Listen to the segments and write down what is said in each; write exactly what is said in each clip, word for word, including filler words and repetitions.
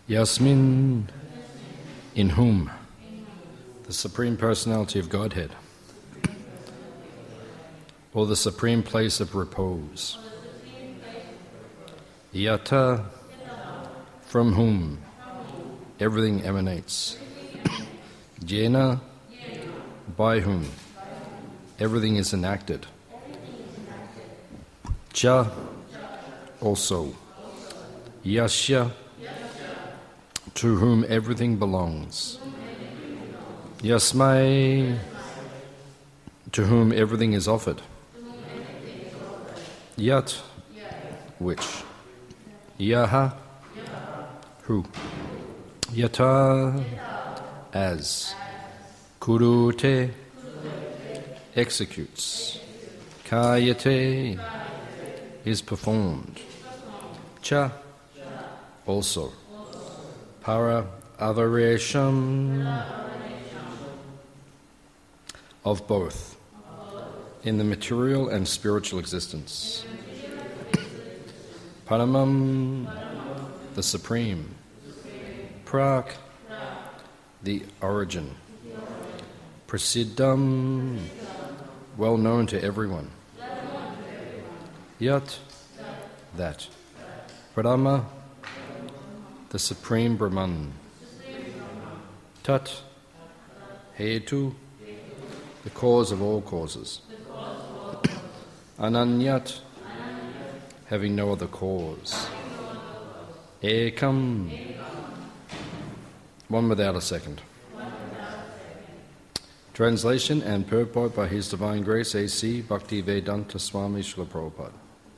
Yasmin, in whom, the Supreme Personality of Godhead, or the supreme place of repose. Yata, from whom everything emanates. Jena, by whom everything is enacted. Cha, also. Yasya, to whom everything belongs. Yasmai, to whom everything is offered. Yat, which. Yaha, who. Yata, as. Kurute, executes. Kayate, is performed. Cha, also. Para avaresham, of both, in the material and spiritual existence. Paramam, the supreme. Prak, the origin. Prasiddham, well known to everyone. Yat, that. Pradama, the supreme Brahman. Tat, Hetu, the cause of all causes. Ananyat, having no other cause. Ekam, one without a second. Translation and purport by His Divine Grace A C Bhaktivedanta Swami Srila Prabhupada.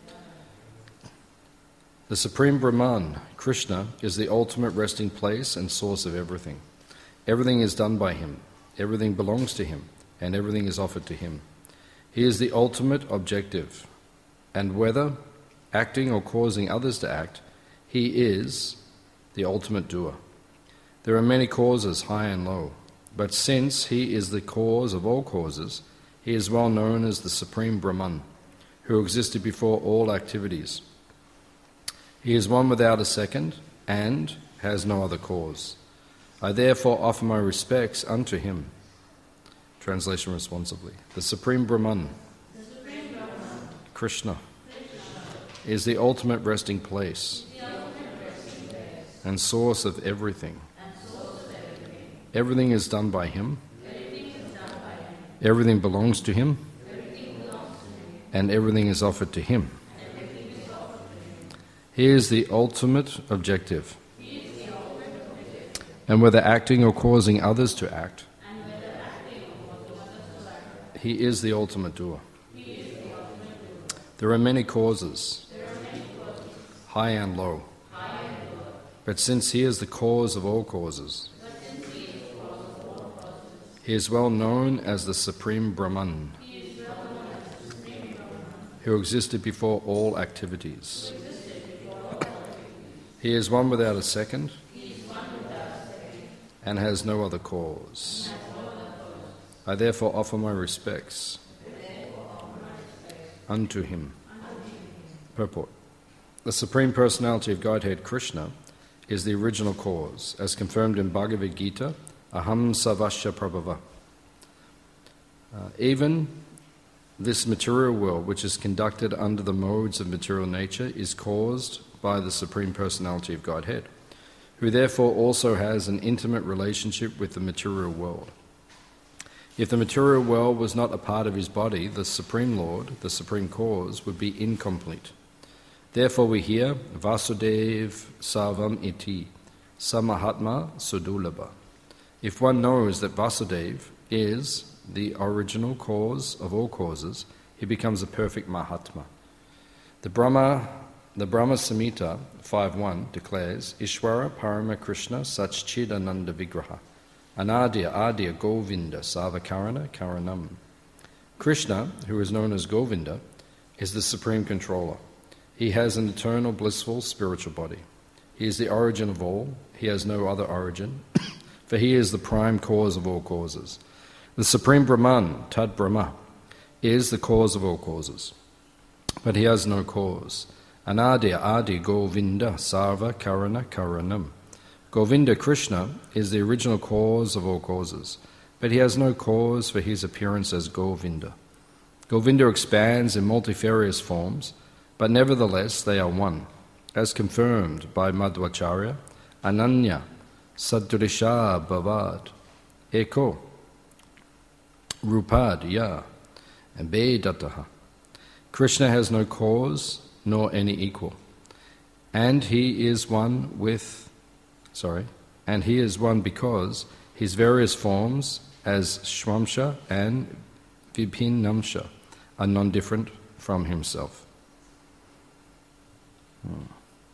The Supreme Brahman, Krishna, is the ultimate resting place and source of everything. Everything is done by Him, everything belongs to Him, and everything is offered to Him. He is the ultimate objective, and whether acting or causing others to act, He is the ultimate doer. There are many causes, high and low, but since He is the cause of all causes, He is well known as the Supreme Brahman, who existed before all activities. He is one without a second and has no other cause. I therefore offer my respects unto Him. Translation responsibly. The Supreme Brahman, the Supreme Brahman Krishna, Krishna, is the ultimate resting place, ultimate resting place and, source of everything. and source of everything. Everything is done by Him. Everything, is done by him. Everything belongs to Him. Everything belongs to him. And everything is offered to Him. He is the ultimate objective. He is the ultimate objective. And whether acting or causing others to act, and whether acting or causing others to act, He is the ultimate doer. He is the ultimate doer. There are many causes, there are many causes, high and low. High and low. But since He is the cause of all causes, but since He is the cause of all causes, He is well known as the Supreme Brahman, He is well known as the Supreme Brahman, who existed before all activities. He is one without a second, and has no other cause. I therefore offer my respects unto Him. Purport. The Supreme Personality of Godhead, Krishna, is the original cause, as confirmed in Bhagavad Gita, Aham Savasya Prabhava. Uh, even this material world, which is conducted under the modes of material nature, is caused by the Supreme Personality of Godhead, who therefore also has an intimate relationship with the material world. If the material world was not a part of His body, the Supreme Lord, the Supreme Cause, would be incomplete. Therefore we hear, Vasudev Sarvam Iti, Samahatma Sudulabha. If one knows that Vasudev is the original cause of all causes, he becomes a perfect Mahatma. The Brahma The Brahma Samhita five one declares, Ishwara Parama Krishna Satchidananda Vigraha, Anadya Adya Govinda Savakarana Karanam. Krishna, who is known as Govinda, is the supreme controller. He has an eternal blissful spiritual body. He is the origin of all. He has no other origin, for He is the prime cause of all causes. The Supreme Brahman, Tad Brahma, is the cause of all causes, but He has no cause. Anadya Adi Govinda Sarva Karana Karanam. Govinda Krishna is the original cause of all causes, but he has no cause for his appearance as Govinda. Govinda expands in multifarious forms, but nevertheless they are one, as confirmed by Madhvacharya, Ananya, Sadrisha Bhavad, Eko, Rupad, Ya, and Bedataha. Krishna has no cause nor any equal, and he is one with, sorry, and he is one because his various forms as Shvamsha and Vibhinamsha are non-different from himself. Hmm.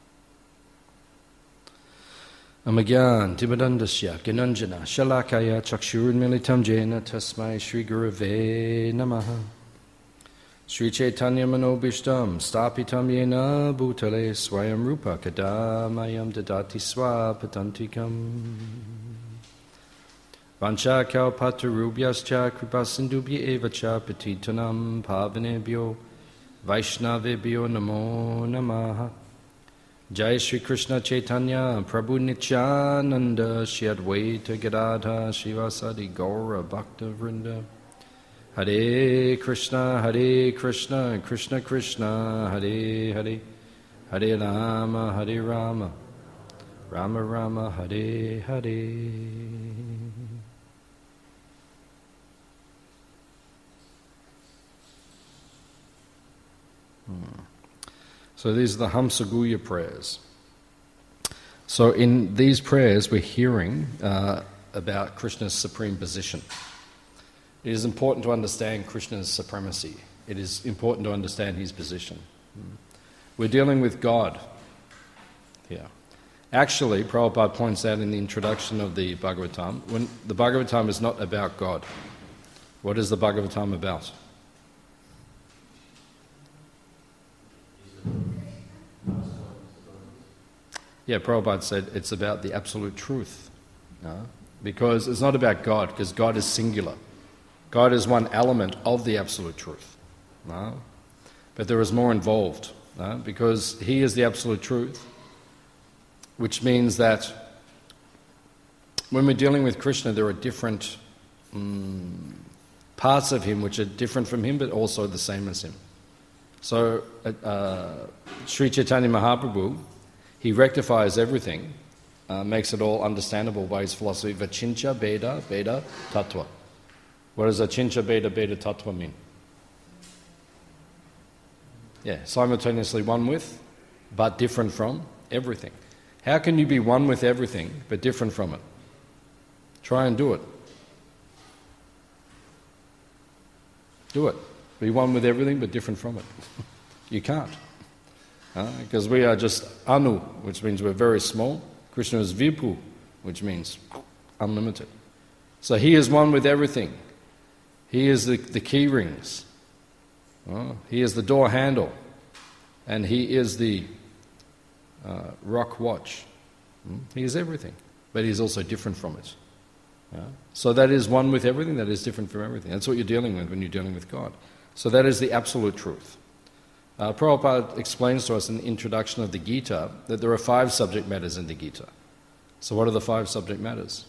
Amagyan Tibadandasya Gananjana Shalakaya Chakshurunmilitam Jena Tasmai Shri Gurave Namaha Sri Chaitanya Manobishtam Stapitam Yena Bhutale Swayam Rupa Kadamayam Dadati Swapatantikam Vancha Kalpatarubhyascha Kripasindubhya Evacha Patitanam Pavanebhyo Vaishnavebhyo Namo Namaha Jai Shri Krishna Chaitanya Prabhu Nityananda Shri Advaita Gadadha Shivasadi Gaura Bhakta Vrinda Hare Krishna Hare Krishna Krishna Krishna Hare Hare Hare Rama Hare Rama Rama Rama Hare Hare. Hmm. So these are the Hamsaguhya prayers. So in these prayers we're hearing uh, about Krishna's supreme position. It is important to understand Krishna's supremacy. It is important to understand his position. We're dealing with God here. Actually, Prabhupada points out in the introduction of the Bhagavatam, when the Bhagavatam is not about God. What is the Bhagavatam about? Yeah, Prabhupada said it's about the absolute truth. No? Because it's not about God, because God is singular. God is one element of the absolute truth. No? But there is more involved, no? Because he is the absolute truth, which means that when we're dealing with Krishna, there are different um, parts of him which are different from him, but also the same as him. So, uh, Sri Chaitanya Mahaprabhu, he rectifies everything, uh, makes it all understandable by his philosophy, Vachincha Beda Beda Tattva. What does Vachincha Beda Beda Tattva mean? Yeah, simultaneously one with, but different from everything. How can you be one with everything, but different from it? Try and do it. Do it. Be one with everything, but different from it. You can't. Because uh, we are just Anu, which means we're very small. Krishna is Vibhu, which means unlimited. So he is one with everything. He is the, the key rings. Uh, he is the door handle. And he is the uh, rock watch. Mm? He is everything. But he's also different from it. Uh, so that is one with everything, that is different from everything. That's what you're dealing with when you're dealing with God. So that is the absolute truth. Uh, Prabhupada explains to us in the introduction of the Gita that there are five subject matters in the Gita. So what are the five subject matters?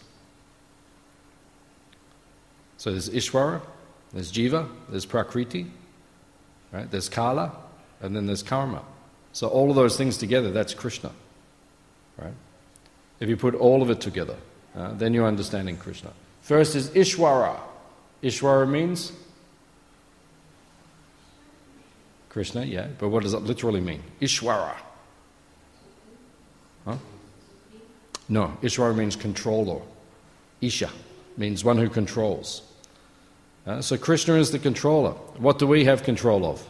So there's Ishvara, there's Jiva, there's Prakriti, right? There's Kala, and then there's Karma. So all of those things together, that's Krishna, right? If you put all of it together, uh, then you're understanding Krishna. First is Ishvara. Ishvara means Krishna, yeah, but what does it literally mean? Ishvara. Huh? No, Ishvara means controller. Isha means one who controls. Uh, so Krishna is the controller. What do we have control of?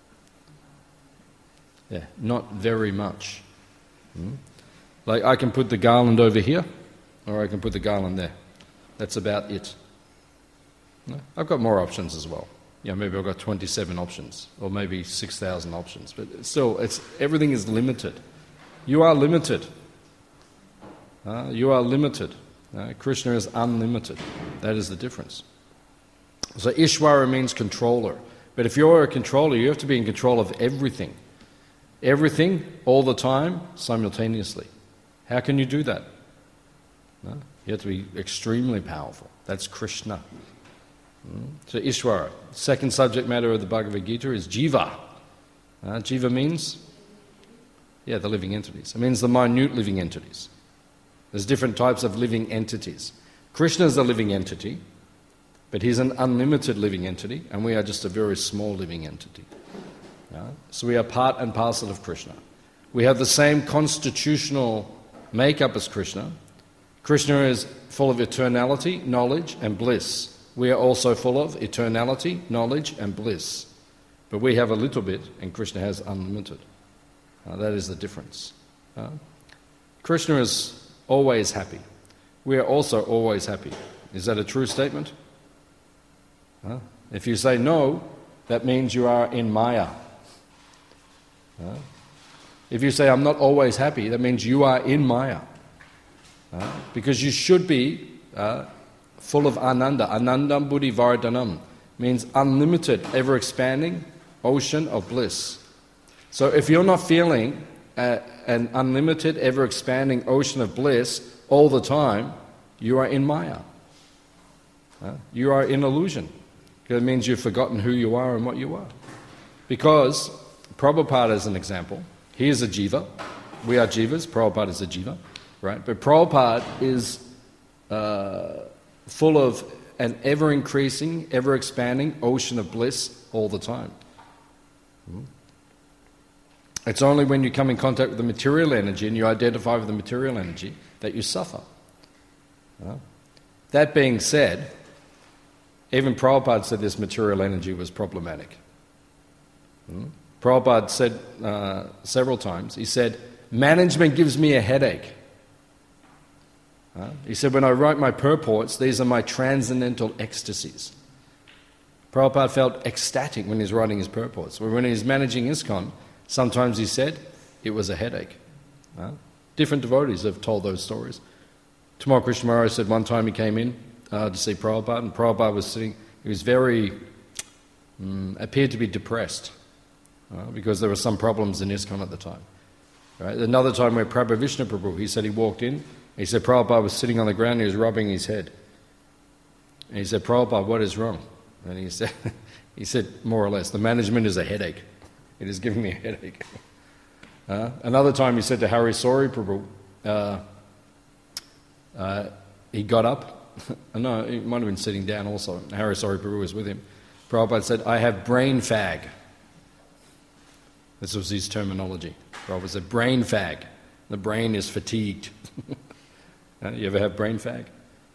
Yeah, not very much. Hmm? Like I can put the garland over here, or I can put the garland there. That's about it. No? I've got more options as well. Yeah, maybe I've got twenty-seven options, or maybe six thousand options. But still, it's, everything is limited. You are limited. Uh, you are limited. Uh, Krishna is unlimited. That is the difference. So Ishvara means controller. But if you're a controller, you have to be in control of everything. Everything, all the time, simultaneously. How can you do that? No? You have to be extremely powerful. That's Krishna. Mm? So Ishvara. Second subject matter of the Bhagavad Gita is Jiva. Uh, Jiva means, yeah, the living entities. It means the minute living entities. There's different types of living entities. Krishna is a living entity, but he's an unlimited living entity, and we are just a very small living entity. Yeah? So we are part and parcel of Krishna. We have the same constitutional makeup as Krishna. Krishna is full of eternality, knowledge, and bliss. We are also full of eternality, knowledge, and bliss. But we have a little bit, and Krishna has unlimited. Uh, that is the difference. Uh, Krishna is always happy. We are also always happy. Is that a true statement? Uh, if you say no, that means you are in Maya. Uh, if you say I'm not always happy, that means you are in Maya. Uh, because you should be uh, full of ananda. Anandam buddhi vardhanam means unlimited, ever-expanding ocean of bliss. So if you're not feeling uh, an unlimited, ever-expanding ocean of bliss all the time, you are in Maya. Uh, you are in illusion. It means you've forgotten who you are and what you are. Because Prabhupada is an example. He is a jiva. We are jivas. Prabhupada is a jiva. Right? But Prabhupada is uh, full of an ever-increasing, ever-expanding ocean of bliss all the time. Hmm. It's only when you come in contact with the material energy and you identify with the material energy that you suffer. Uh, that being said, even Prabhupada said this material energy was problematic. Hmm. Prabhupada said uh, several times, he said, management gives me a headache. Uh, he said, when I write my purports, these are my transcendental ecstasies. Prabhupada felt ecstatic when he was writing his purports. But when he was managing ISKCON, sometimes he said it was a headache. Uh, different devotees have told those stories. Tamal Krishna Maharaj said one time he came in uh, to see Prabhupada, and Prabhupada was sitting, he was very, um, appeared to be depressed uh, because there were some problems in ISKCON at the time. Right? Another time where Prabhu Vishnu Prabhu, he said he walked in, he said Prabhupada was sitting on the ground, he was rubbing his head. And he said, Prabhupada, what is wrong? And he said, he said more or less, the management is a headache. It is giving me a headache. Uh, another time he said to Hari Sori Prabhu, uh, uh, he got up. No, he might have been sitting down also. Hari Sori Prabhu was with him. Prabhupada said, I have brain fag. This was his terminology. Prabhupada said, brain fag. The brain is fatigued. uh, you ever have brain fag?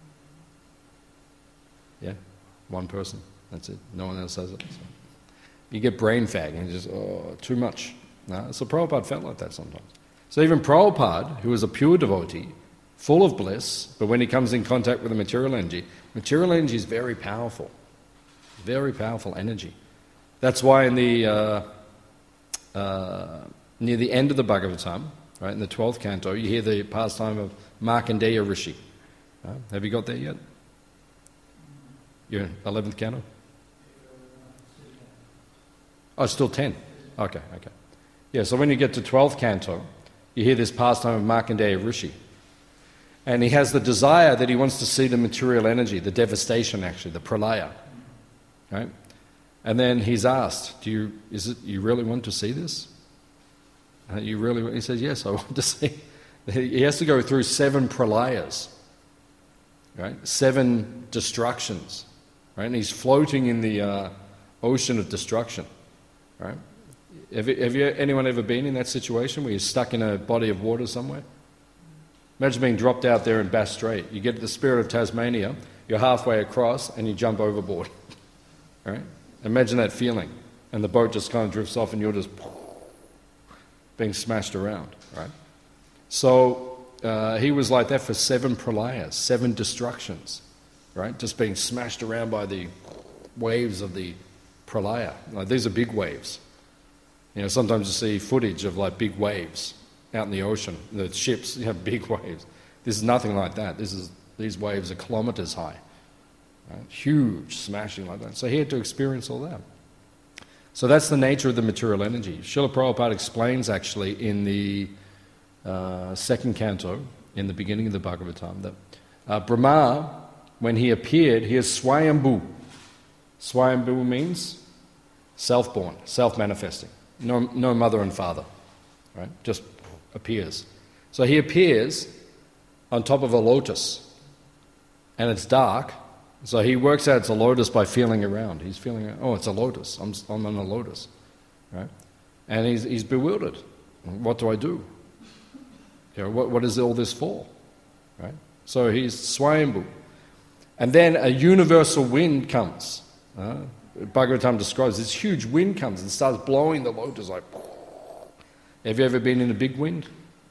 Yeah? One person. That's it. No one else has it. So. You get brain fag and you just, oh, too much. No? So Prabhupada felt like that sometimes. So even Prabhupada, who is a pure devotee, full of bliss, but when he comes in contact with the material energy, material energy is very powerful. Very powerful energy. That's why in the uh, uh, near the end of the Bhagavatam, right, in the twelfth canto, you hear the pastime of Markandeya Rishi. Uh, have you got there yet? You're in eleventh canto? Oh, it's still ten. Okay, okay. Yeah, so when you get to twelfth canto, you hear this pastime of Markandeya Rishi. And he has the desire that he wants to see the material energy, the devastation actually, the pralaya. Right? And then he's asked, "Do you is it you really want to see this? Uh, you really want?" He says, "Yes, I want to see." He has to go through seven pralayas, right? Seven destructions, right? And he's floating in the uh, ocean of destruction, right? Have, you, have you, anyone ever been in that situation where you're stuck in a body of water somewhere? Imagine being dropped out there in Bass Strait. You get to the Spirit of Tasmania, you're halfway across, and you jump overboard. Right? Imagine that feeling, and the boat just kind of drifts off, and you're just being smashed around. Right? So uh, he was like that for seven pralayas, seven destructions. Right? Just being smashed around by the waves of the pralaya. Like, these are big waves. You know, sometimes you see footage of like big waves out in the ocean. The ships, you have big waves. This is nothing like that. This is these waves are kilometers high. Right? Huge, smashing like that. So he had to experience all that. So that's the nature of the material energy. Srila Prabhupada explains actually in the uh, second canto in the beginning of the Bhagavatam that uh, Brahma, when he appeared, he is Swayambhu. Swayambhu means self-born, self-manifesting. No, no mother and father, right? Just appears. So he appears on top of a lotus, and it's dark. So he works out it's a lotus by feeling around. He's feeling, oh, it's a lotus. I'm, I'm on a lotus, right? And he's, he's bewildered. What do I do? You know, what, what is all this for, right? So he's Swayambhu. And then a universal wind comes. Uh, Bhagavatam describes this huge wind comes and starts blowing the lotus like. Have you ever been in a big wind?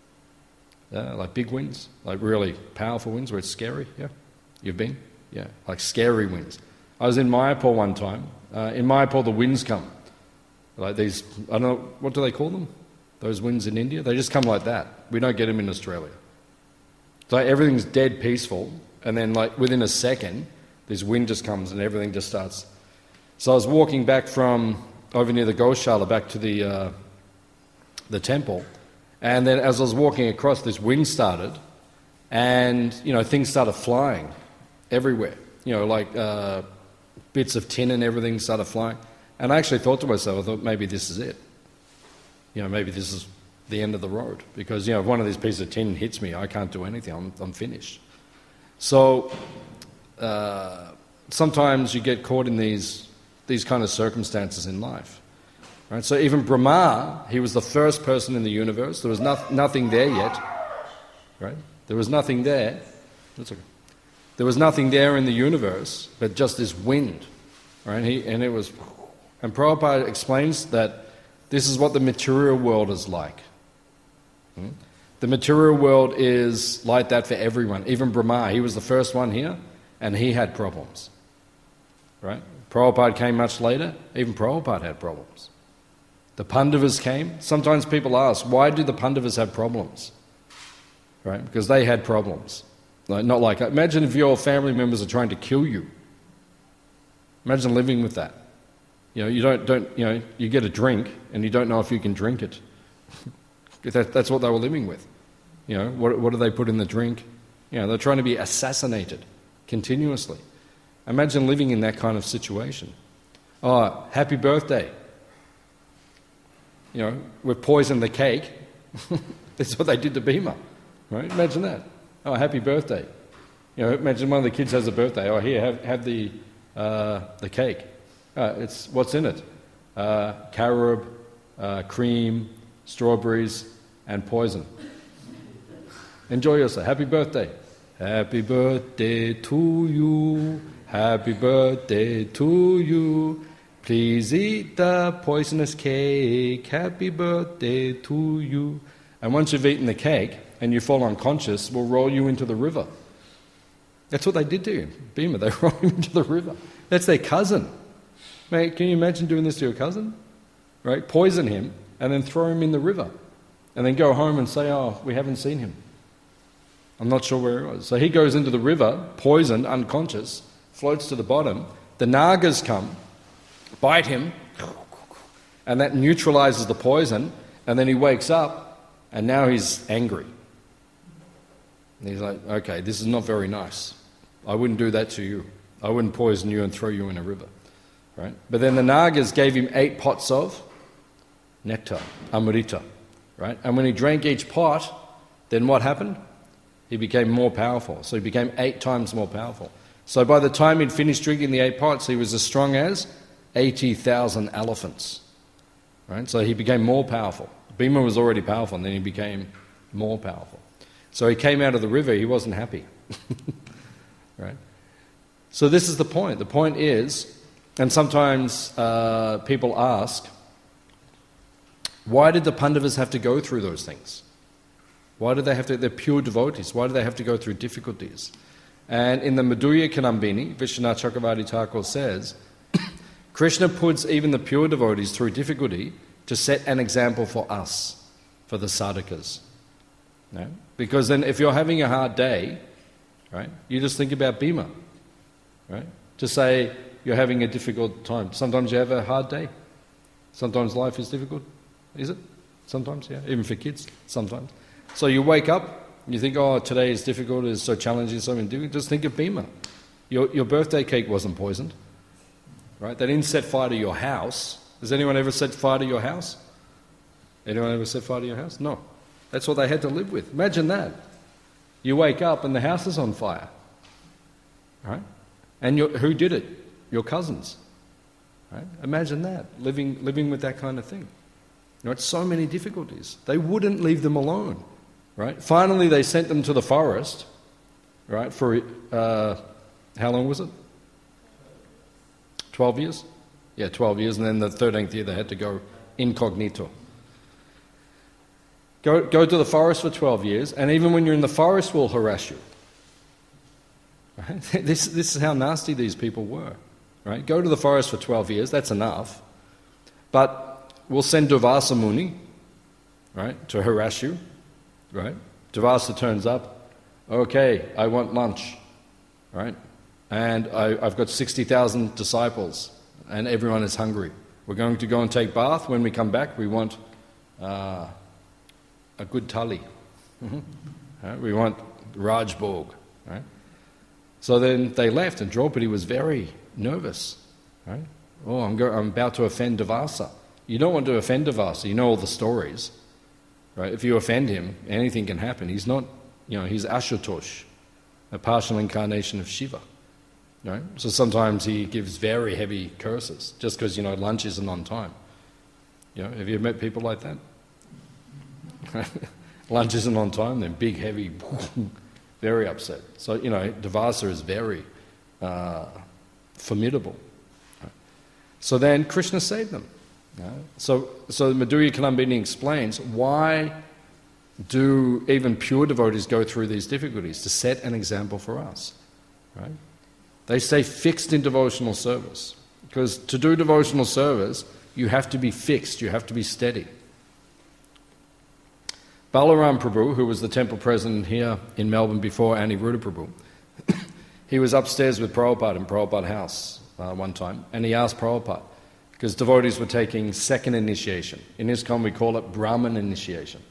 Uh, like big winds, like really powerful winds where it's scary? Yeah, you've been? Yeah, like scary winds. I was in Mayapur one time. Uh, in Mayapur, the winds come like these. I don't know, what do they call them? Those winds in India? They just come like that. We don't get them in Australia. So everything's dead peaceful, and then like within a second, this wind just comes and everything just starts. So I was walking back from over near the Goshala back to the uh, the temple, and then as I was walking across, this wind started, and you know things started flying everywhere. You know, like uh, bits of tin and everything started flying. And I actually thought to myself, I thought maybe this is it. You know, maybe this is the end of the road, because you know if one of these pieces of tin hits me, I can't do anything. I'm, I'm finished. So uh, sometimes you get caught in these these kind of circumstances in life, right? So even Brahma, he was the first person in the universe. There was no, nothing there yet, right? There was nothing there. That's okay. There was nothing there in the universe, but just this wind, right? He, and it was, and Prabhupada explains that this is what the material world is like. Hmm? The material world is like that for everyone. Even Brahma, he was the first one here, and he had problems, right? Prabhupada came much later. Even Prabhupada had problems. The Pandavas came. Sometimes people ask, why do the Pandavas have problems? Right? Because they had problems. Like, not like, imagine if your family members are trying to kill you. Imagine living with that. You know, you don't, don't you know, you get a drink and you don't know if you can drink it. that, that's what they were living with. You know, what, what do they put in the drink? You know, they're trying to be assassinated continuously. Imagine living in that kind of situation. Oh, happy birthday. You know, we've poisoned the cake. That's what they did to Bhima. Right? Imagine that. Oh, happy birthday. You know, imagine one of the kids has a birthday. Oh, here, have, have the uh, the cake. Uh, it's what's in it? Uh, carob, uh, cream, strawberries, and poison. Enjoy yourself. Happy birthday. Happy birthday to you. Happy birthday to you. Please eat the poisonous cake. Happy birthday to you. And once you've eaten the cake and you fall unconscious, we'll roll you into the river. That's what they did to him. Bhima, they rolled him into the river. That's their cousin. Mate, can you imagine doing this to your cousin? Right? Poison him and then throw him in the river. And then go home and say, oh, we haven't seen him. I'm not sure where he was. So he goes into the river, poisoned, unconscious, floats to the bottom. The Nagas come, bite him, and that neutralizes the poison. And then he wakes up, and now he's angry. And he's like, okay, this is not very nice. I wouldn't do that to you. I wouldn't poison you and throw you in a river. Right? But then the Nagas gave him eight pots of nectar, amrita. Right? And when he drank each pot, then what happened? He became more powerful. So he became eight times more powerful. So by the time he'd finished drinking the eight pots, he was as strong as eighty thousand elephants. Right? So he became more powerful. Bhima was already powerful, and then he became more powerful. So he came out of the river, he wasn't happy. Right? So this is the point. The point is, and sometimes uh, people ask, why did the Pandavas have to go through those things? Why do they have to, they're pure devotees, why do they have to go through difficulties? And in the Madhurya Kanambini, Vishwanath Chakravarti Thakur says, Krishna puts even the pure devotees through difficulty to set an example for us, for the sadhakas. No? Because then if you're having a hard day, right, you just think about Bhima. Right? To say you're having a difficult time. Sometimes you have a hard day. Sometimes life is difficult. Is it? Sometimes, yeah. Even for kids, sometimes. So you wake up, You think, oh, today is difficult, it's so challenging, so difficult. Just think of Bhima. Your, your birthday cake wasn't poisoned, right? They didn't set fire to your house. Has anyone ever set fire to your house? Anyone ever set fire to your house? No. That's what they had to live with. Imagine that. You wake up and the house is on fire, right? And you're, who did it? Your cousins, right? Imagine that, living, living with that kind of thing. You know, it's so many difficulties. They wouldn't leave them alone, right? Finally, they sent them to the forest, right, for, uh, how long was it? twelve years? Yeah, twelve years, and then the thirteenth year they had to go incognito. Go, go to the forest for twelve years, and even when you're in the forest, we'll harass you. Right? This, this is how nasty these people were. Right? Go to the forest for twelve years, that's enough. But we'll send Durvasa Muni, right, to harass you. Right? Durvasa turns up, okay, I want lunch. Right? And I, I've got sixty thousand disciples, and everyone is hungry. We're going to go and take bath. When we come back, we want uh, a good thali. Mm-hmm. Right? We want Rajbhog. Right? So then they left, and Draupadi was very nervous. Right? Oh, I'm, go- I'm about to offend Durvasa. You don't want to offend Durvasa. You know all the stories. Right? If you offend him, anything can happen. He's not, you know, he's Ashutosh, a partial incarnation of Shiva. Right? So sometimes he gives very heavy curses just because, you know, lunch isn't on time. You know, have you met people like that? Lunch isn't on time, then big, heavy, very upset. So, you know, Durvasa is very uh, formidable. Right? So then Krishna saved them. Right? So, so Madhurya Kalambini explains why do even pure devotees go through these difficulties? To set an example for us. Right? They stay fixed in devotional service. Because to do devotional service, you have to be fixed, you have to be steady. Balaram Prabhu, who was the temple president here in Melbourne before Aniruddha Prabhu, he was upstairs with Prabhupada in Prabhupada House uh, one time, and he asked Prabhupada, because devotees were taking second initiation. In ISKCON we call it Brahman initiation.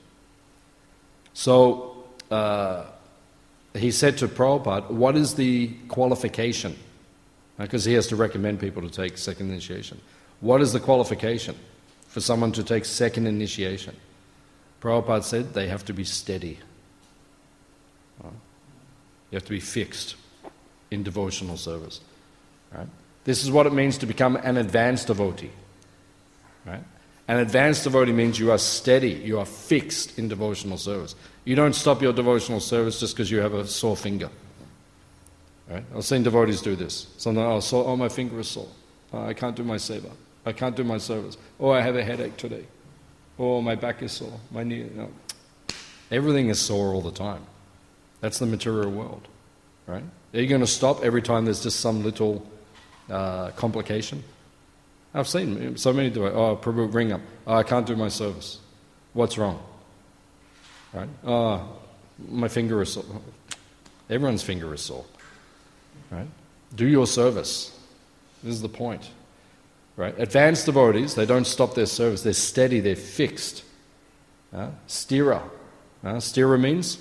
So uh, he said to Prabhupada, what is the qualification? Because he has to recommend people to take second initiation. What is the qualification for someone to take second initiation? Prabhupada said they have to be steady. You have to be fixed in devotional service. Right? This is what it means to become an advanced devotee. Right? An advanced devotee means you are steady, you are fixed in devotional service. You don't stop your devotional service just because you have a sore finger. Right? I've seen devotees do this. Sometimes, oh, oh, my finger is sore. Oh, I can't do my seva. I can't do my service. Oh, I have a headache today. Oh, my back is sore. My knee. No. Everything is sore all the time. That's the material world. Right? Are you going to stop every time there's just some little uh, complication? I've seen so many do it. Oh, Prabhu, ring up. Oh, I can't do my service. What's wrong? Right? Oh, my finger is sore. Everyone's finger is sore. Right? Do your service. This is the point. Right? Advanced devotees, they don't stop their service. They're steady, they're fixed. Uh, stira. Uh, stira means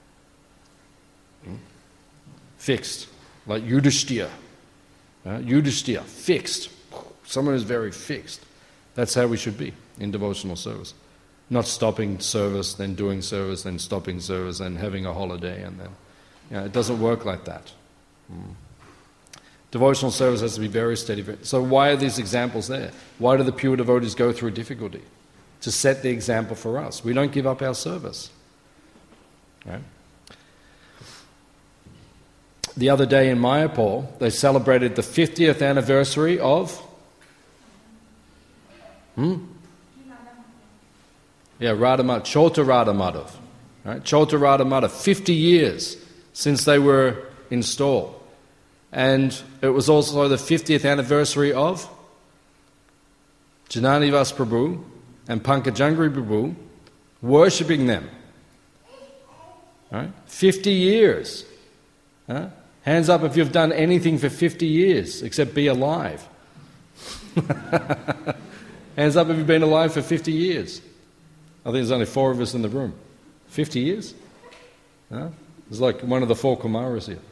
fixed. Like Yudhishthira. Uh, Yudhishthira, fixed. Someone who's very fixed. That's how we should be in devotional service. Not stopping service, then doing service, then stopping service, then having a holiday, and then... You know, it doesn't work like that. Mm. Devotional service has to be very steady. So why are these examples there? Why do the pure devotees go through difficulty? To set the example for us. We don't give up our service. Right? The other day in Mayapur, they celebrated the fiftieth anniversary of... Hmm? Yeah, Radha, Chota Radha Madhav. Right? Chota Radha Madhav, fifty years since they were installed. And it was also the fiftieth anniversary of Jananivas Prabhu and Pankajangri Prabhu worshipping them. Right? fifty years. Huh? Hands up if you've done anything for fifty years except be alive. Hands up if you've been alive for fifty years. I think there's only four of us in the room. fifty years? Huh? It's like one of the four Kumaras here.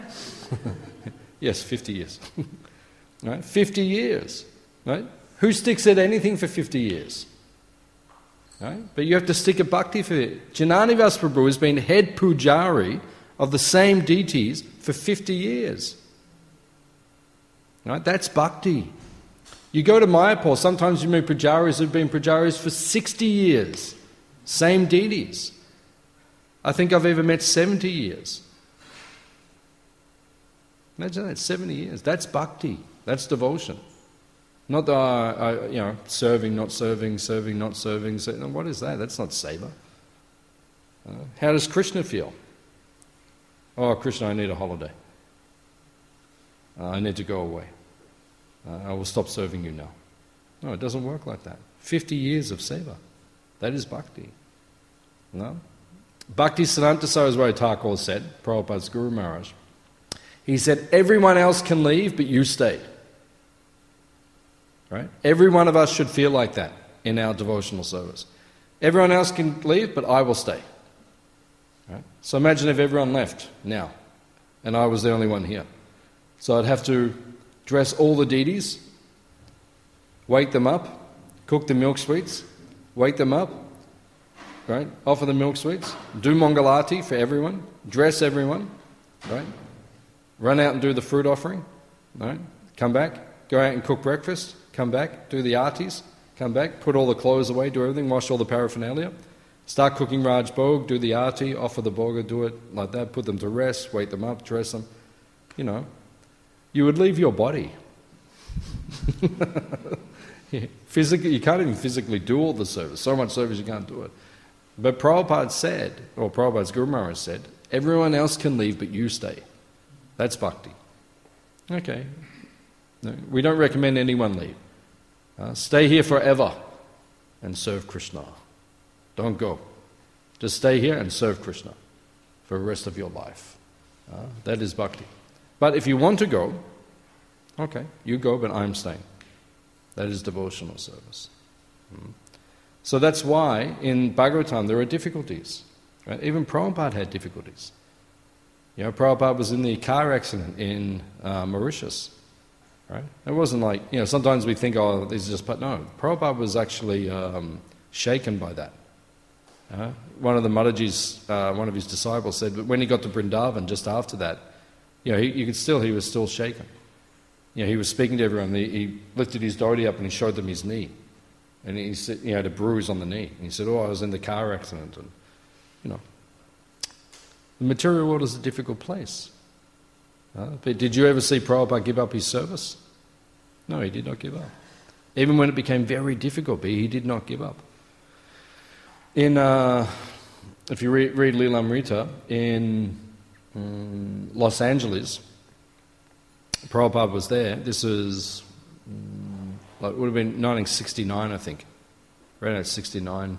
Yes, fifty years. Right? fifty years. Right? Who sticks at anything for fifty years? Right? But you have to stick at bhakti for it. Jananivas Prabhu has been head pujari of the same deities for fifty years. Right? That's bhakti. You go to Mayapur, sometimes you meet pujaris who've been pujaris for sixty years. Same deities. I think I've ever met seventy years. Imagine that, seventy years. That's bhakti. That's devotion. Not the, uh, uh, you know, serving, not serving, serving, not serving. So, what is that? That's not seva. Uh, how does Krishna feel? Oh, Krishna, I need a holiday. Uh, I need to go away. Uh, I will stop serving you now. No, it doesn't work like that. Fifty years of seva. That is bhakti. No? Bhakti Siddhanta Saraswati Thakur said, Prabhupada's Guru Maharaj, he said, everyone else can leave, but you stay. Right? Every one of us should feel like that in our devotional service. Everyone else can leave, but I will stay. Right? So imagine if everyone left now, and I was the only one here. So I'd have to dress all the deities, wake them up, cook the milk sweets, wake them up, right? Offer the milk sweets, do Mangalati for everyone, dress everyone, right? Run out and do the fruit offering, right? Come back, go out and cook breakfast, come back, do the artis, come back, put all the clothes away, do everything, wash all the paraphernalia, start cooking Raj Bhog, do the arti, offer the bhoga, do it like that, put them to rest, wake them up, dress them, you know. You would leave your body. Yeah. Physically, you can't even physically do all the service. So much service you can't do it. But Prabhupada said, or Prabhupada's Guru Maharaj said, everyone else can leave but you stay. That's bhakti. Okay. No, we don't recommend anyone leave. Uh, stay here forever and serve Krishna. Don't go. Just stay here and serve Krishna for the rest of your life. Uh, that is bhakti. But if you want to go, okay, you go, but I'm staying. That is devotional service. Mm. So that's why in Bhagavatam there are difficulties. Right? Even Prabhupada had difficulties. You know, Prabhupada was in the car accident in uh, Mauritius. Right? It wasn't like, you know, sometimes we think, oh, this is just, but no, Prabhupada was actually um, shaken by that. Uh, one of the Mataji's, uh, one of his disciples said, but when he got to Vrindavan just after that, you know, he, you could still, he was still shaken. You know, he was speaking to everyone. He, he lifted his dhoti up and he showed them his knee, and he said, he had a bruise on the knee. And he said, "Oh, I was in the car accident." And you know, the material world is a difficult place. Uh, but did you ever see Prabhupada give up his service? No, he did not give up. Even when it became very difficult, but he did not give up. In, uh, if you read, read Lilamrita in um, Los Angeles, Prabhupada was there. This is, um, like, it would have been nineteen sixty-nine, I think. Right at sixty-nine.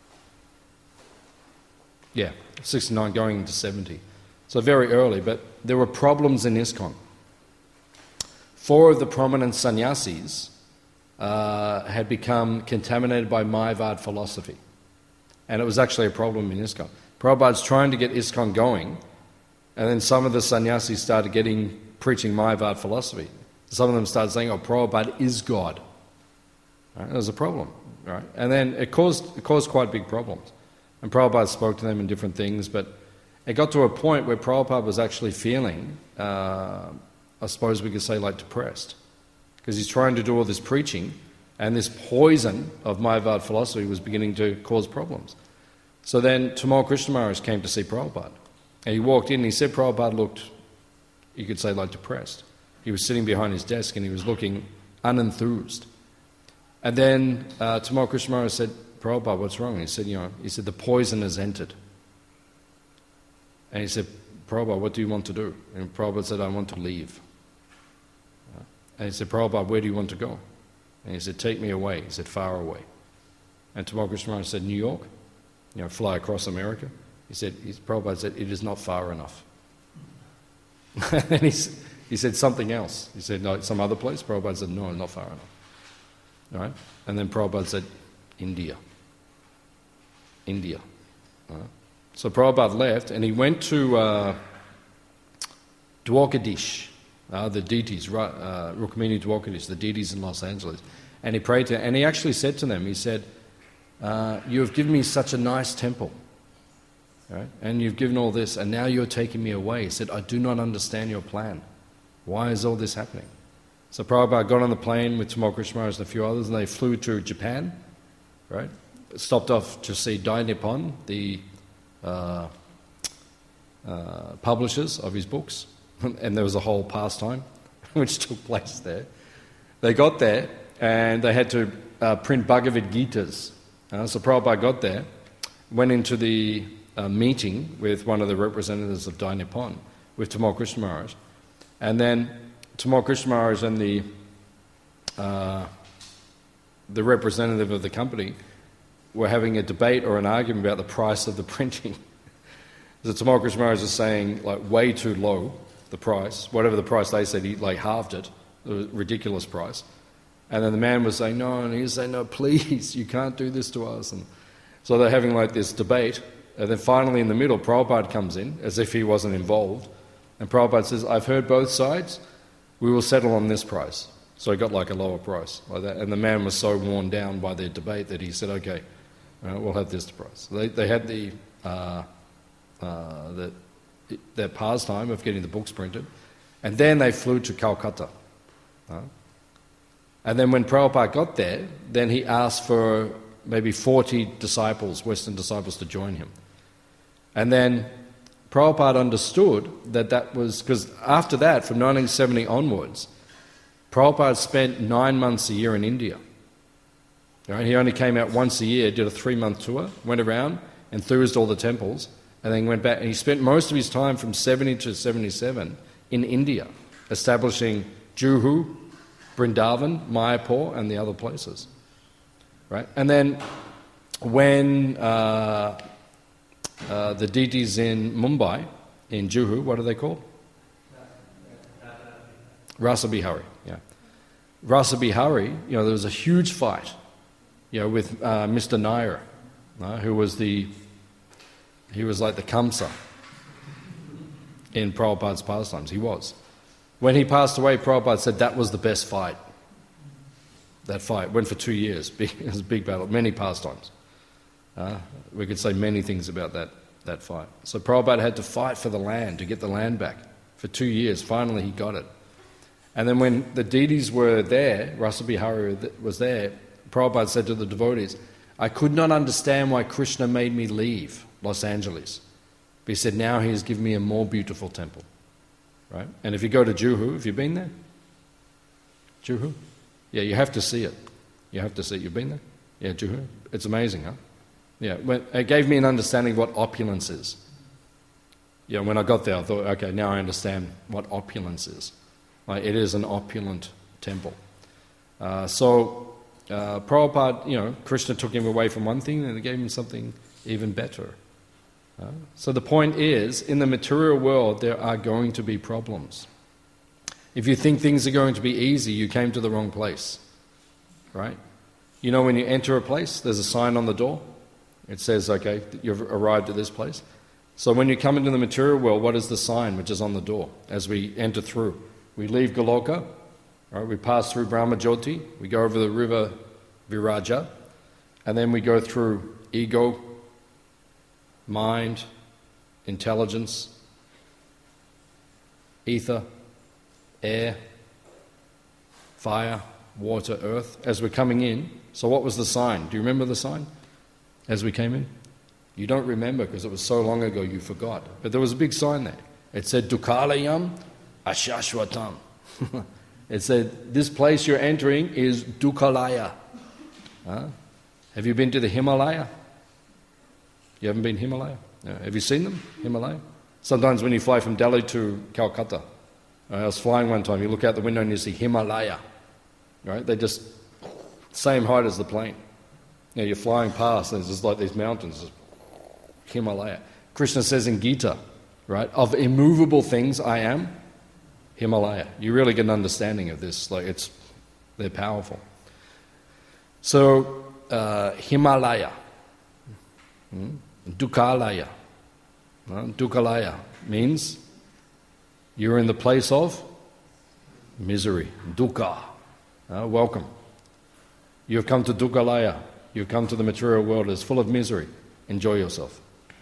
Yeah, sixty-nine going into seventy. So very early, but there were problems in ISKCON. Four of the prominent sannyasis uh, had become contaminated by Mayavad philosophy. And it was actually a problem in ISKCON. Prabhupada's trying to get ISKCON going, and then some of the sannyasis started getting preaching Mayavad philosophy. Some of them started saying, oh, Prabhupada is God. Right? That was a problem. Right? And then it caused, it caused quite big problems. And Prabhupada spoke to them in different things, but it got to a point where Prabhupada was actually feeling, uh, I suppose we could say, like depressed. Because he's trying to do all this preaching, and this poison of Mayavad philosophy was beginning to cause problems. So then Tamal Krishna Maharaj came to see Prabhupada. And he walked in and he said Prabhupada looked, you could say, like depressed. He was sitting behind his desk and he was looking unenthused. And then uh, Tamal Krishna Maharaj said, Prabhupada, what's wrong? And he said, you know, he said, the poison has entered. And he said, Prabhupada, what do you want to do? And Prabhupada said, I want to leave. And he said, Prabhupada, where do you want to go? And he said, take me away. He said, far away. And Tamal Krishna Maharaj said, New York? You know, fly across America? He said, Prabhupada said, it is not far enough. And he, he said something else. He said, no, some other place? Prabhupada said, no, not far enough. All right? And then Prabhupada said, India. India. All right? So Prabhupada left, and he went to uh, Dwarkadish, uh, the deities, uh, Rukmini Dwarkadish, the deities in Los Angeles. And he prayed to, and he actually said to them, he said, uh, you have given me such a nice temple, right? And you've given all this, and now you're taking me away. He said, I do not understand your plan. Why is all this happening? So Prabhupada got on the plane with Tamal Krishna Maharaj and a few others, and they flew to Japan, right? Stopped off to see Dai Nippon, the uh, uh, publishers of his books, and there was a whole pastime which took place there. They got there, and they had to uh, print Bhagavad Gitas. Uh, so Prabhupada got there, went into the uh, meeting with one of the representatives of Dai Nippon, with Tamal Krishna Maharaj, and then Tamal Krishna Maharaj and the uh, the representative of the company were having a debate or an argument about the price of the printing. So Tamal Krishna Maharaj was saying, like, way too low, the price. Whatever the price they said, he like halved it. It was a ridiculous price. And then the man was saying, no, and he was saying, no, please, you can't do this to us. And so they're having like this debate. And then finally in the middle, Prabhupada comes in, as if he wasn't involved. And Prabhupada says, I've heard both sides. We will settle on this price. So he got like a lower price like that. And the man was so worn down by their debate that he said, okay, uh, we'll have this price. So they, they had the, uh, uh, the, their pastime of getting the books printed. And then they flew to Calcutta. Uh, and then when Prabhupada got there, then he asked for maybe forty disciples, Western disciples, to join him. And then Prabhupada understood that that was, because after that, from nineteen seventy onwards, Prabhupada spent nine months a year in India. Right? He only came out once a year, did a three-month tour, went around, enthused all the temples, and then went back. And he spent most of his time from seventy to seventy-seven in India, establishing Juhu, Vrindavan, Mayapur, and the other places. Right? And then when uh, uh, the deities in Mumbai, in Juhu, what are they called? Rasa Bihari, yeah. Rasa Bihari, you know, there was a huge fight, you know, with uh, Mister Nair, uh, who was the, he was like the Kamsa in Prabhupada's pastimes. He was. When he passed away, Prabhupada said that was the best fight. That fight went for two years. It was a big battle, many pastimes. Uh, we could say many things about that, that fight. So Prabhupada had to fight for the land, to get the land back. For two years, finally he got it. And then when the deities were there, Rasa Bihari was there, Prabhupada said to the devotees, I could not understand why Krishna made me leave Los Angeles. But he said, now he has given me a more beautiful temple. Right? And if you go to Juhu, have you been there? Juhu? Yeah, you have to see it. You have to see it. You've been there? Yeah, Juhu. It's amazing, huh? Yeah, when, it gave me an understanding of what opulence is. Yeah, when I got there, I thought, okay, now I understand what opulence is. Like, it is an opulent temple. Uh, so, uh, Prabhupada, you know, Krishna took him away from one thing and gave him something even better. Uh, so the point is, in the material world, there are going to be problems. If you think things are going to be easy, you came to the wrong place. Right? You know, when you enter a place, there's a sign on the door. It says, okay, you've arrived at this place. So when you come into the material world, what is the sign which is on the door as we enter through? We leave Goloka, right? We pass through Brahmajyoti, we go over the river Viraja, and then we go through ego, mind, intelligence, ether, air, fire, water, earth, as we're coming in. So what was the sign? Do you remember the sign as we came in? You don't remember because it was so long ago you forgot. But there was a big sign there. It said, Dukkalayam Ashashwatam. It said, this place you're entering is Dukkalaya. Huh? Have you been to the Himalaya? You haven't been Himalaya? No. Have you seen them, Himalaya? Sometimes when you fly from Delhi to Calcutta, I was flying one time, you look out the window and you see Himalaya. Right? They're just same height as the plane. You know, you're flying past and it's just like these mountains, just Himalaya. Krishna says in Gita, right, of immovable things I am Himalaya. You really get an understanding of this. Like it's, they're powerful. So uh, Himalaya, hmm? Dukkalaya, Uh, Dukkalaya means you're in the place of misery. Dukkha. Uh, welcome. You've come to Dukkalaya. You've come to the material world. It's full of misery. Enjoy yourself.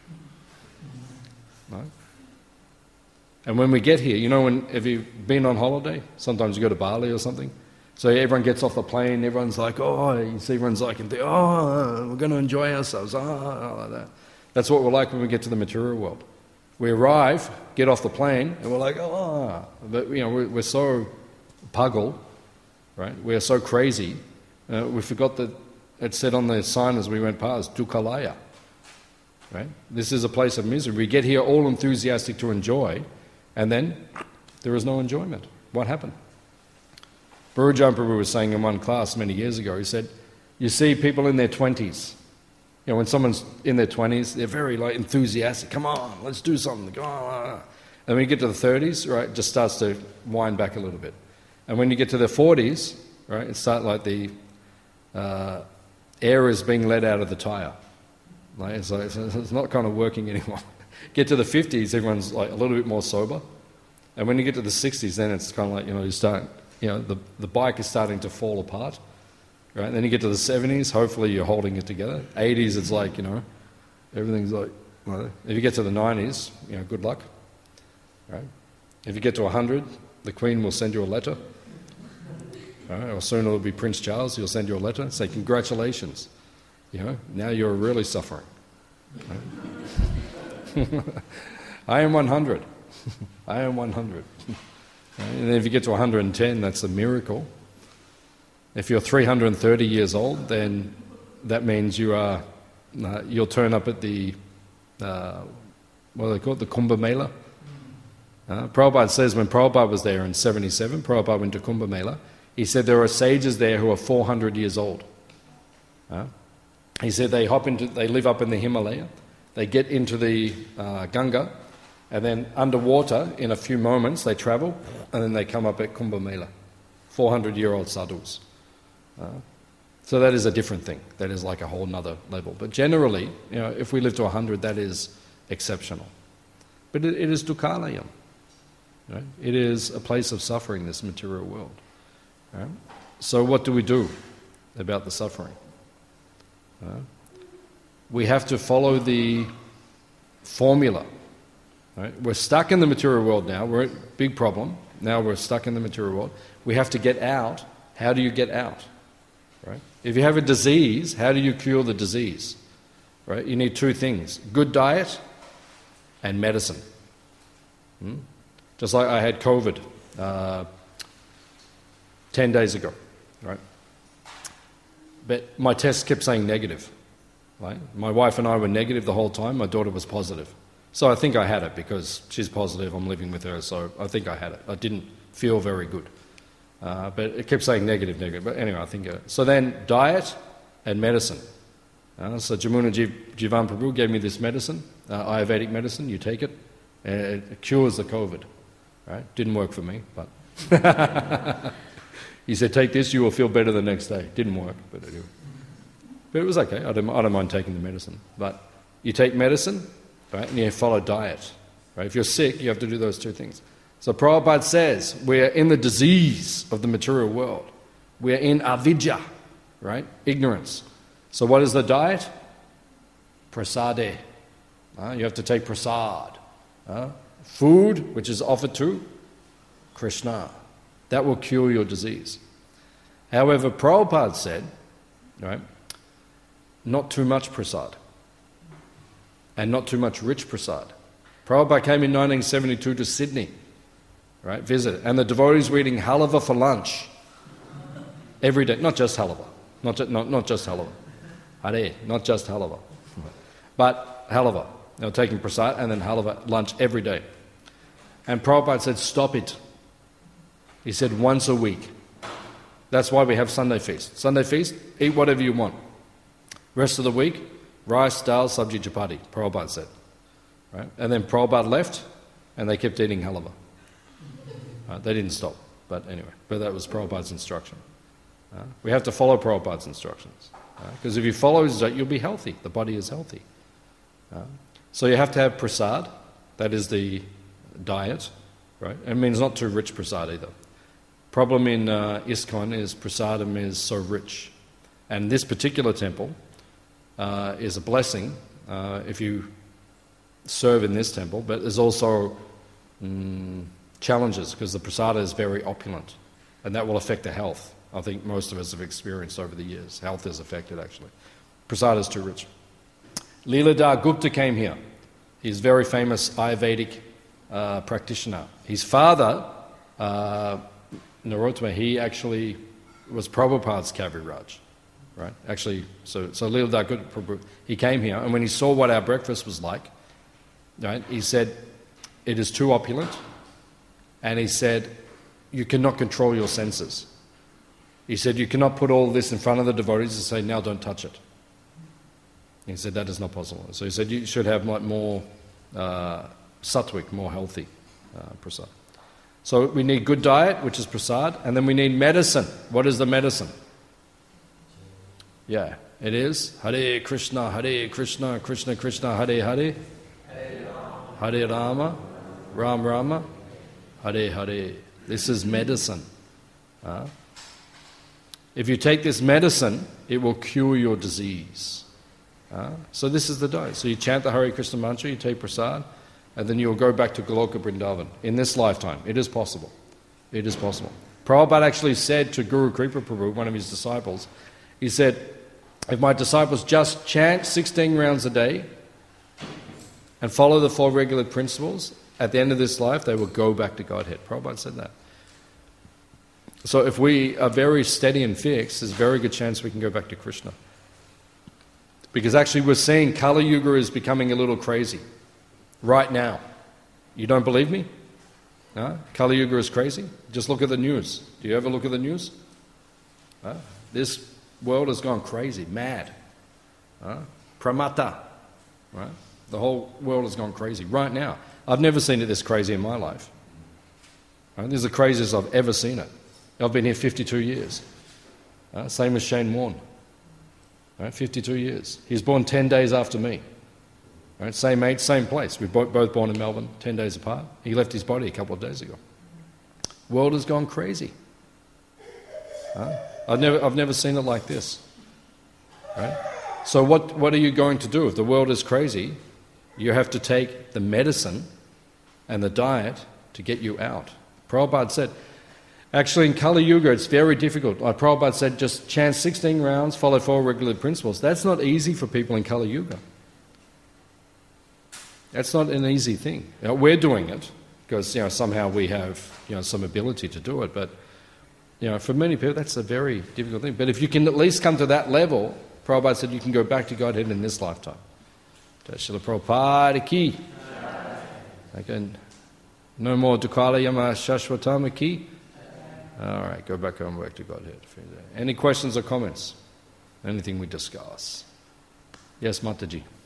Right? And when we get here, you know, when have you been on holiday? Sometimes you go to Bali or something. So everyone gets off the plane, everyone's like, oh, you see everyone's like, oh, we're going to enjoy ourselves, oh, like that. That's what we're like when we get to the material world. We arrive, get off the plane, and we're like, oh, but you know, we're, we're so puggled, right? We're so crazy, uh, we forgot that it said on the sign as we went past, Dukkalaya, right? This is a place of misery. We get here all enthusiastic to enjoy, and then there is no enjoyment. What happened? Burujam Prabhu was saying in one class many years ago, he said, you see people in their twenties. You know, when someone's in their twenties, they're very like enthusiastic. Come on, let's do something. Come on. And when you get to the thirties, right, it just starts to wind back a little bit. And when you get to the forties, right, it starts like the uh, air is being let out of the tyre. Like, it's, like, it's not kind of working anymore. Get to the fifties, everyone's like a little bit more sober. And when you get to the sixties, then it's kind of like, you know, you start... You know, the, the bike is starting to fall apart, right? And then you get to the seventies, hopefully you're holding it together. eighties, it's like, you know, everything's like, well, if you get to the nineties, you know, good luck, right? If you get to one hundred, the Queen will send you a letter, right? Or soon it'll be Prince Charles, he'll send you a letter and say, congratulations, you know, now you're really suffering. Right? I am one hundred. I am one hundred. And then if you get to one hundred ten, that's a miracle. If you're three hundred thirty years old, then that means you are, uh, you'll turn up at the, uh, what do they call it, the Kumbh Mela. Uh, Prabhupada says when Prabhupada was there in seventy-seven, Prabhupada went to Kumbh Mela, he said there are sages there who are four hundred years old. Uh, he said they hop into, they live up in the Himalaya, they get into the uh, Ganga, and then underwater, in a few moments, they travel, and then they come up at Kumbh Mela. four hundred year old sadhus. Uh, so that is a different thing. That is like a whole nother level. But generally, you know, if we live to one hundred, that is exceptional. But it, it is Dukkalayam. Right? It is a place of suffering, this material world. Right? So what do we do about the suffering? Uh, we have to follow the formula. Right? We're stuck in the material world now. We're a big problem. Now we're stuck in the material world. We have to get out. How do you get out? Right? If you have a disease, how do you cure the disease? Right? You need two things: good diet and medicine. Hmm? Just like I had COVID uh, ten days ago, right? But my test kept saying negative. Right? My wife and I were negative the whole time. My daughter was positive. So I think I had it because she's positive, I'm living with her, so I think I had it. I didn't feel very good. Uh, but it kept saying negative, negative. But anyway, I think... Uh, so then, diet and medicine. Uh, so Jamuna Jiv, Jivan Prabhu gave me this medicine, uh, Ayurvedic medicine, you take it, and it, it cures the COVID. Right? Didn't work for me, but... He said, take this, you will feel better the next day. Didn't work, but anyway. But it was okay, I don't, I don't mind taking the medicine. But you take medicine... Right? And you follow diet. Right? If you're sick, you have to do those two things. So Prabhupada says, we're in the disease of the material world. We're in avidya, right? Ignorance. So what is the diet? Prasade. Uh, you have to take prasad. Uh, food, which is offered to Krishna. That will cure your disease. However, Prabhupada said, right, not too much prasad. And not too much rich prasad. Prabhupada came in nineteen seventy-two to Sydney, right, visit, and the devotees were eating halava for lunch every day. Not just halava, not just, not, not just halava. Hare, not just halava. But halava. They were taking prasad and then halava lunch every day. And Prabhupada said, stop it. He said, once a week. That's why we have Sunday feast. Sunday feast, eat whatever you want. Rest of the week, rice, dal, sabji, chapati, Prabhupada said. Right? And then Prabhupada left, and they kept eating halava. Uh, they didn't stop, but anyway. But that was Prabhupada's instruction. Uh, we have to follow Prabhupada's instructions. Because uh, if you follow his, you'll be healthy. The body is healthy. Uh, So you have to have prasad, that is the diet, right? It means not too rich prasad either. Problem in uh, ISKCON is prasadam is so rich. And this particular temple uh, is a blessing uh, if you serve in this temple, but there's also mm, challenges because the prasada is very opulent, and that will affect the health. I think most of us have experienced over the years. Health is affected, actually. Prasada is too rich. Leeladhar Gupta came here. He's a very famous Ayurvedic uh, practitioner. His father, uh, Narottama, he actually was Prabhupada's Kaviraj, right? Actually, so, so Leeladhar Gupta, he came here, and when he saw what our breakfast was like, right, he said, it is too opulent, and he said, you cannot control your senses. He said, you cannot put all this in front of the devotees and say, now don't touch it. He said, that is not possible. So he said, you should have like more uh, sattvic, more healthy uh, prasad. So we need good diet, which is prasad, and then we need medicine. What is the medicine? Yeah, it is Hare Krishna, Hare Krishna, Krishna Krishna, Hare Hare, Hare Rama, Ram Rama, Hare Hare. This is medicine. Uh, if you take this medicine, it will cure your disease. Uh, so this is the diet. So you chant the Hare Krishna mantra, you take prasad, and then you'll go back to Goloka Vrindavan in this lifetime. It is possible. It is possible. Prabhupada actually said to Guru Kripa Prabhu, one of his disciples, he said, if my disciples just chant sixteen rounds a day and follow the four regular principles, at the end of this life they will go back to Godhead. Prabhupada said that. So if we are very steady and fixed, there's a very good chance we can go back to Krishna. Because actually we're seeing Kali Yuga is becoming a little crazy right now. You don't believe me? No? Kali Yuga is crazy? Just look at the news. Do you ever look at the news? No? This world has gone crazy, mad. No? Pramata. Right? The whole world has gone crazy right now. I've never seen it this crazy in my life. Right? This is the craziest I've ever seen it. I've been here fifty-two years. Uh, same as Shane Warne. Right, fifty-two years. He was born ten days after me. Right, same age, same place. We were both born in Melbourne, ten days apart. He left his body a couple of days ago. World has gone crazy. Huh? I've never, I've never seen it like this. Right? So what, what are you going to do? If the world is crazy, you have to take the medicine and the diet to get you out. Prabhupada said, actually, in Kali Yuga, it's very difficult. Like Prabhupada said, just chant sixteen rounds, follow four regular principles. That's not easy for people in Kali Yuga. That's not an easy thing. You know, we're doing it because you know somehow we have you know some ability to do it. But you know, for many people, that's a very difficult thing. But if you can at least come to that level, Prabhupada said you can go back to Godhead in this lifetime. Srila Prabhupada ki. Okay. No more Dukala Yama Shashwatama ki. All right, go back home, back to Godhead. Any questions or comments? Anything we discuss? Yes, Mataji. Um,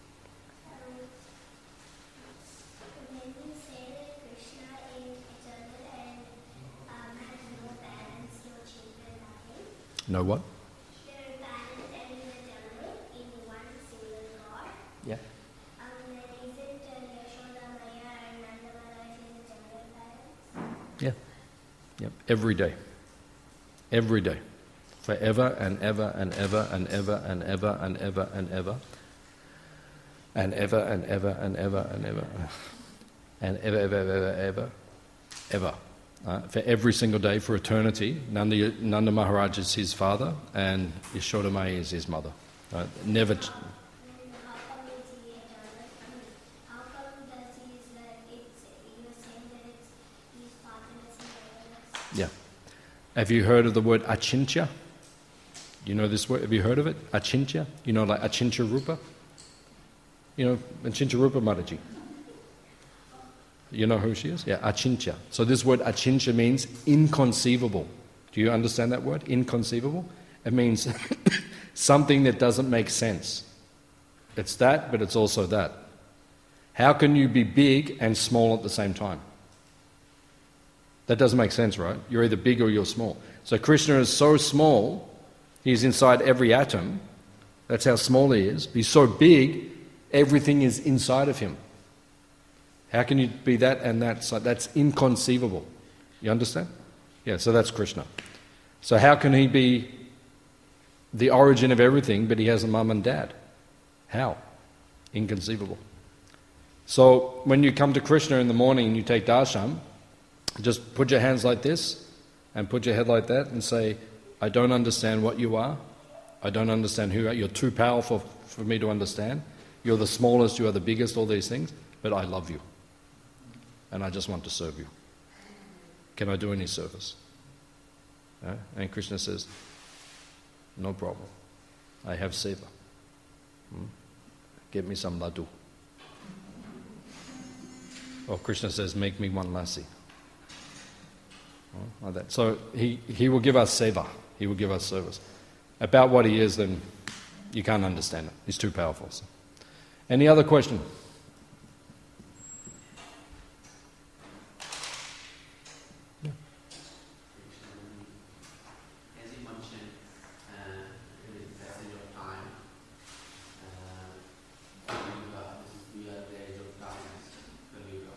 when you say that Krishna is eternal and um, has no parents, no children, nothing. No what? There are parents and eternal in one single God. Yeah. Um, then isn't uh, Yashoda Maya and Nanda Maharaj his eternal parents? Yeah. Yep. Every day. Every day. Forever and ever and ever and ever and ever and ever and ever. And ever and ever and ever and ever. And ever, ever, ever, ever, ever. Uh, for every single day, for eternity, Nanda, Nanda Maharaj is his father and Yashoda Maya is his mother. Uh, never... Ch- And how come is he eternal? I mean, how come does he is like, it's, you're saying that it's, he's fatherless and motherless? Yeah. Have you heard of the word achintya? You know this word? Have you heard of it? Achintya? You know, like achintya rupa? You know, achintya rupa Mataji. You know who she is? Yeah, achintya. So this word achintya means inconceivable. Do you understand that word? Inconceivable? It means something that doesn't make sense. It's that, but it's also that. How can you be big and small at the same time? That doesn't make sense, right? You're either big or you're small. So Krishna is so small, he's inside every atom. That's how small he is. He's so big Everything is inside of him. How can you be that and that? So that's inconceivable. You understand? Yeah, so that's Krishna. So how can he be the origin of everything, but he has a mum and dad? How? Inconceivable. So when you come to Krishna in the morning and you take darshan, just put your hands like this and put your head like that and say, I don't understand what you are. I don't understand who you are. You're too powerful for me to understand. You're the smallest, you are the biggest, all these things, but I love you. And I just want to serve you. Can I do any service? Uh, and Krishna says, no problem. I have seva. Hmm? Get me some laddu. Or Krishna says, make me one lassi. Oh, like that. So he, he will give us seva. He will give us service. About what he is, then you can't understand it. He's too powerful. So. Any other question? Yeah. As you mentioned, uh, in the passage of time, uh, we are the age of darkness, Kali-yuga,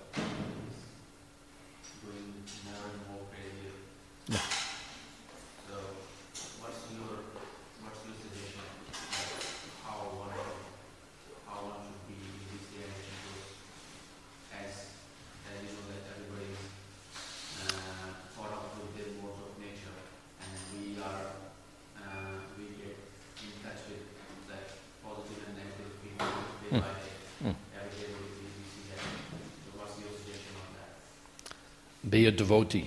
going more and more crazy. Yeah. So, what's your what's your suggestion? Like how one how one should be in this day and age? As as you know that everybody is uh, caught up with their modes of nature, and we are uh, we get in touch with that positive and negative people day by day. Mm. Every day we, we we see that. So, what's your suggestion on that? Be a devotee.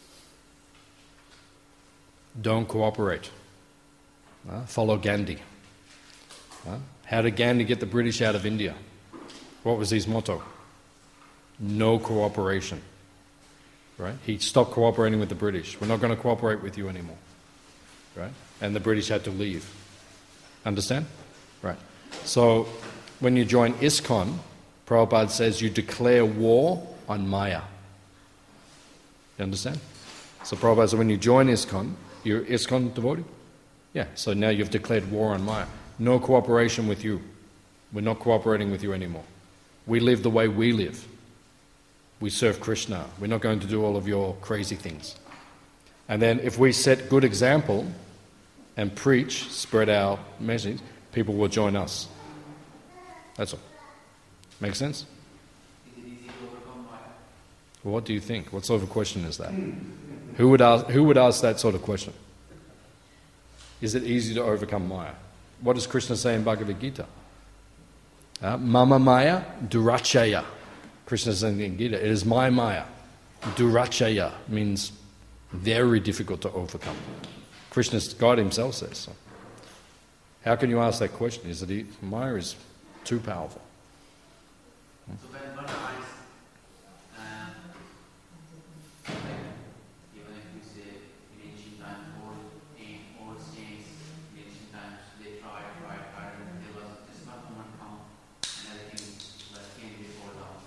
Don't cooperate. Uh, follow Gandhi. Uh, how did Gandhi get the British out of India? What was his motto? No cooperation. Right? He stopped cooperating with the British. We're not going to cooperate with you anymore. Right? And the British had to leave. Understand? Right. So when you join ISKCON, Prabhupada says you declare war on Maya. You understand? So Prabhupada said when you join ISKCON, you're ISKCON devotee? Yeah, so now you've declared war on Maya. No cooperation with you. We're not cooperating with you anymore. We live the way we live. We serve Krishna. We're not going to do all of your crazy things. And then if we set good example and preach, spread our message, people will join us. That's all. Make sense? Is it easy to overcome Maya? Well, what do you think? What sort of a question is that? Who would ask, who would ask that sort of question? Is it easy to overcome Maya? What does Krishna say in Bhagavad Gita? Uh, Mama Maya Durachaya. Krishna says in Gita, it is my Maya. Durachaya means very difficult to overcome. Krishna, God himself says so. How can you ask that question? Is that he, Maya is too powerful? So when one finds, uh, like, even if we say in ancient times, old, old saints, in ancient times, they tried, tried, tried, and there was just one moment come, and everything was came before down.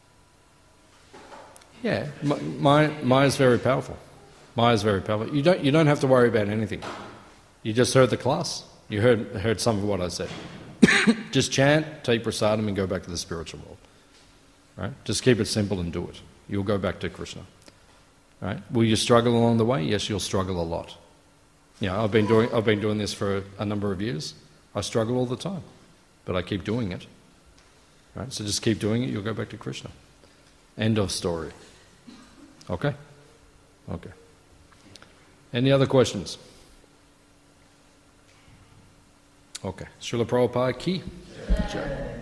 Yeah, Maya, Maya is very powerful. Maya is very powerful. You don't, you don't have to worry about anything. You just heard the class. You heard, heard some of what I said. Just chant, take prasadam, and go back to the spiritual world. Right? Just keep it simple and do it. You'll go back to Krishna. Right? Will you struggle along the way? Yes, you'll struggle a lot. Yeah, I've been doing I've been doing this for a number of years. I struggle all the time, but I keep doing it. Right? So just keep doing it. You'll go back to Krishna. End of story. Okay. Okay. Any other questions? Okay. Srila Prabhupada ki? Jai.